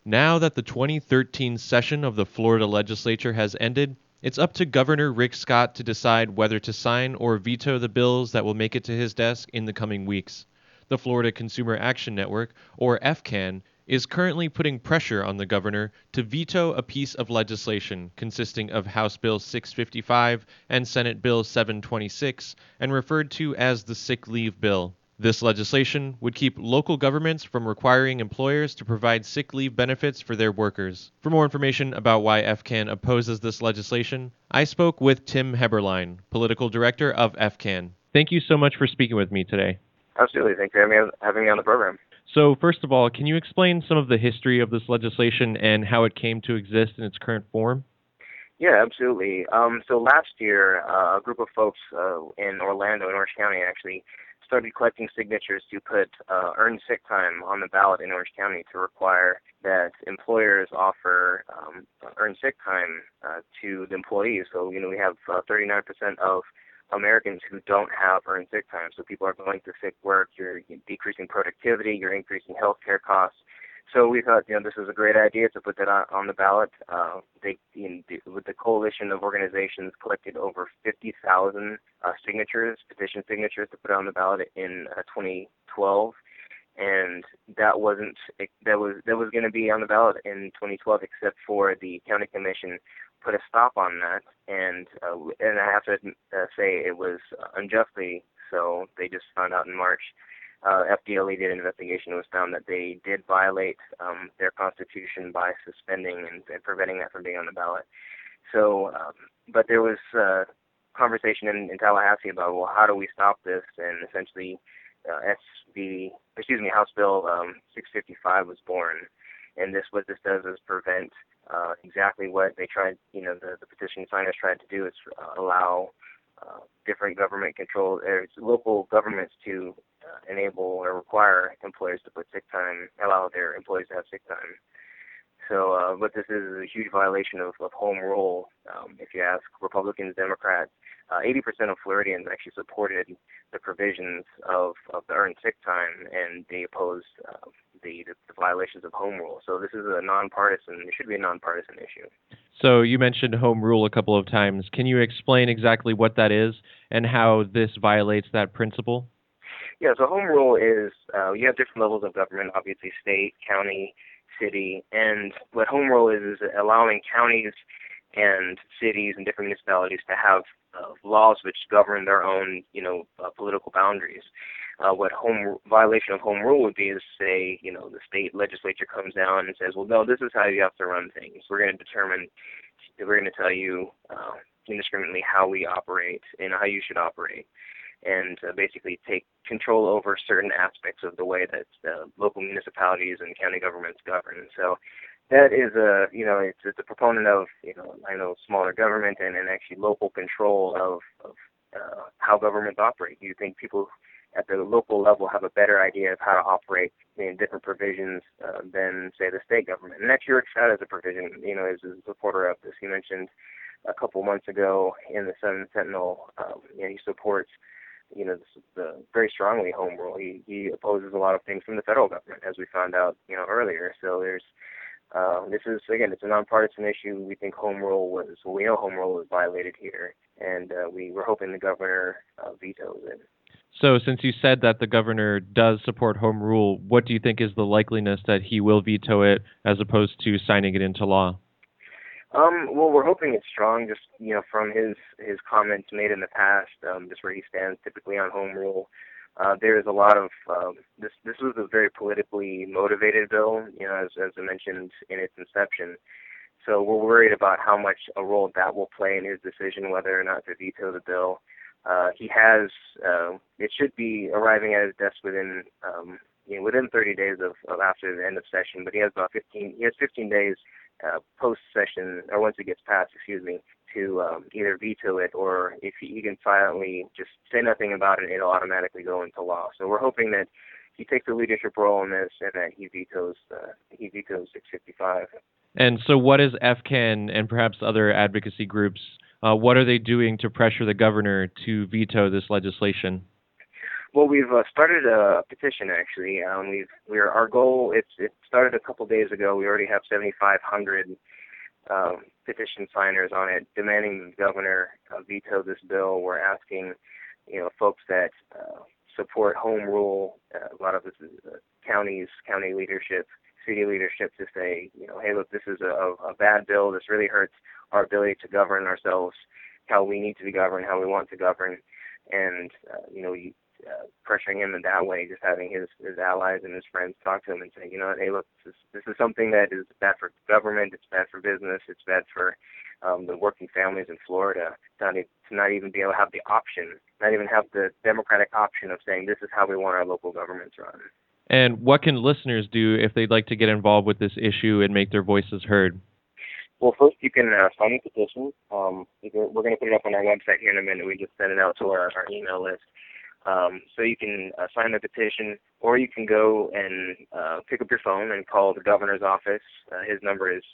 Now that the 2013 session of the Florida legislature has ended, it's up to Governor Rick Scott to decide whether to sign or veto the bills that will make it to his desk in the coming weeks. The Florida Consumer Action Network, or FCAN, is currently putting pressure on the governor to veto a piece of legislation consisting of House Bill 655 and Senate Bill 726, and referred to as the Sick Leave Bill. This legislation would keep local governments from requiring employers to provide sick leave benefits for their workers. For more information about why FCAN opposes this legislation, I spoke with Tim Heberlein, Political Director of FCAN. Thank you so much for speaking with me today. Absolutely. Thank you for having me on the program. So, first of all, can you explain some of the history of this legislation and how it came to exist in its current form? Yeah, absolutely. So last year, a group of folks in Orlando, in Orange County, actually started collecting signatures to put earned sick time on the ballot in Orange County to require that employers offer earned sick time to the employees. So, we have 39% of Americans who don't have earned sick time. So people are going to sick work, you're decreasing productivity, you're increasing health care costs. So we thought, this is a great idea to put that on the ballot. With the coalition of organizations, collected over 50,000 petition signatures to put on the ballot in 2012, and that was going to be on the ballot in 2012, except for the county commission put a stop on that, and I have to say it was unjustly so. They just found out in March. FDLE did an investigation and was found that they did violate their constitution by suspending and preventing that from being on the ballot. So, but there was conversation in Tallahassee about, well, how do we stop this? And essentially, House Bill 655 was born. And what this does is prevent exactly what they tried, the petition signers tried to do is allow different government control, local governments to enable or require employers to put sick time, allow their employees to have sick time. So what this is a huge violation of home rule. If you ask Republicans, Democrats, 80% of Floridians actually supported the provisions of the earned sick time, and they opposed the violations of home rule. So this is it should be a nonpartisan issue. So you mentioned home rule a couple of times. Can you explain exactly what that is and how this violates that principle? Yeah, so home rule is, you have different levels of government, obviously state, county, city, and what home rule is allowing counties and cities and different municipalities to have laws which govern their own, political boundaries. What violation of home rule would be is, say, the state legislature comes down and says, well, no, this is how you have to run things. We're going to tell you indiscriminately how we operate and how you should operate, and basically take control over certain aspects of the way that local municipalities and county governments govern. So that is it's a proponent of, smaller government and actually local control of how governments operate. Do you think people at the local level have a better idea of how to operate in different provisions than, say, the state government? And actually, Rick Scott is a provision, is a supporter of this. He mentioned a couple months ago in the Sun Sentinel, he supports very strongly home rule. He opposes a lot of things from the federal government, as we found out, earlier. So there's it's a nonpartisan issue. We think home rule was violated here, and we were hoping the governor vetoes it. So since you said that the governor does support home rule, what do you think is the likeliness that he will veto it as opposed to signing it into law? Well, we're hoping it's strong, just from his comments made in the past, just where he stands typically on home rule. There is a lot of this. This was a very politically motivated bill, as I mentioned in its inception. So we're worried about how much a role that will play in his decision whether or not to veto the bill. He has it should be arriving at his desk within 30 days of after the end of session, but he has 15 days post-session, or once it gets passed, to either veto it, or if he can silently just say nothing about it, it'll automatically go into law. So we're hoping that he takes a leadership role in this and that he vetoes 655. And so what is FCAN and perhaps other advocacy groups, what are they doing to pressure the governor to veto this legislation? Well, we've started a petition actually. Our goal. It started a couple days ago. We already have 7,500 petition signers on it, demanding the governor veto this bill. We're asking, folks that support home rule. A lot of this is county leadership, city leadership, to say, hey, look, this is a bad bill. This really hurts our ability to govern ourselves, how we need to be governed, how we want to govern, and pressuring him in that way, just having his allies and his friends talk to him and say, hey, look, this is something that is bad for government, it's bad for business, it's bad for the working families in Florida to not even be able to have the option, not even have the democratic option of saying this is how we want our local governments run. And what can listeners do if they'd like to get involved with this issue and make their voices heard? Well, first you can sign a petition. We're going to put it up on our website here in a minute. We just sent it out to our email list. So you can sign the petition, or you can go and pick up your phone and call the governor's office. His number is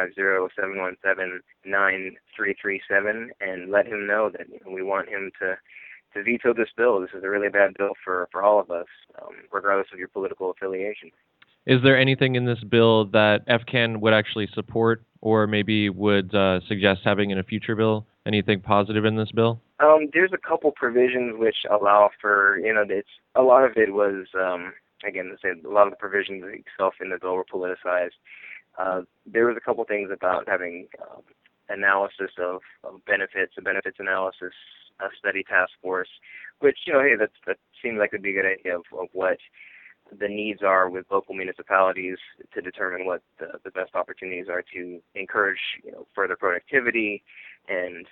850-717-9337, and let him know that we want him to veto this bill. This is a really bad bill for all of us, regardless of your political affiliation. Is there anything in this bill that FCAN would actually support, or maybe would suggest having in a future bill? Anything positive in this bill? There's a couple provisions which allow for, a lot of it was, again, a lot of the provisions itself in the bill were politicized. There was a couple things about having analysis of benefits, a benefits analysis study task force, which, hey, that seems like it'd be a good idea of what the needs are with local municipalities to determine what the best opportunities are to encourage further productivity and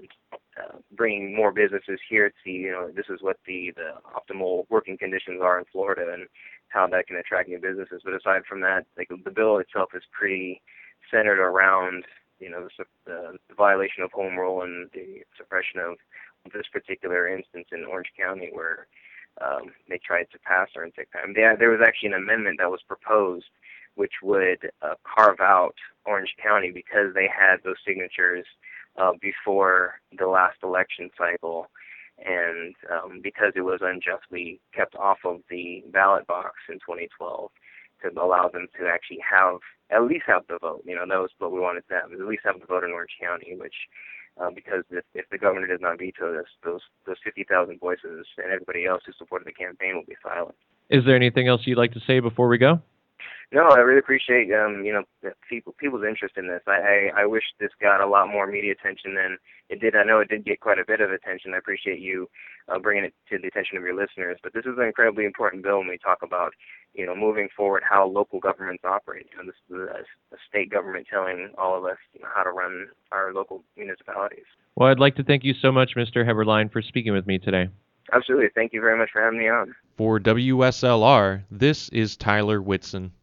bringing more businesses here to see this is what the optimal working conditions are in Florida and how that can attract new businesses. But aside from that, the bill itself is pretty centered around the violation of home rule and the suppression of this particular instance in Orange County where they tried to pass during sick time. There was actually an amendment that was proposed which would carve out Orange County because they had those signatures before the last election cycle, and because it was unjustly kept off of the ballot box in 2012 to allow them to actually at least have the vote. That was what we wanted to have, at least have the vote in Orange County, which because if the governor does not veto this, those 50,000 voices and everybody else who supported the campaign will be silent. Is there anything else you'd like to say before we go? No, I really appreciate people's interest in this. I wish this got a lot more media attention than it did. I know it did get quite a bit of attention. I appreciate you bringing it to the attention of your listeners. But this is an incredibly important bill when we talk about moving forward how local governments operate. This is a state government telling all of us how to run our local municipalities. Well, I'd like to thank you so much, Mr. Heberlein, for speaking with me today. Absolutely. Thank you very much for having me on. For WSLR, this is Tyler Whitson.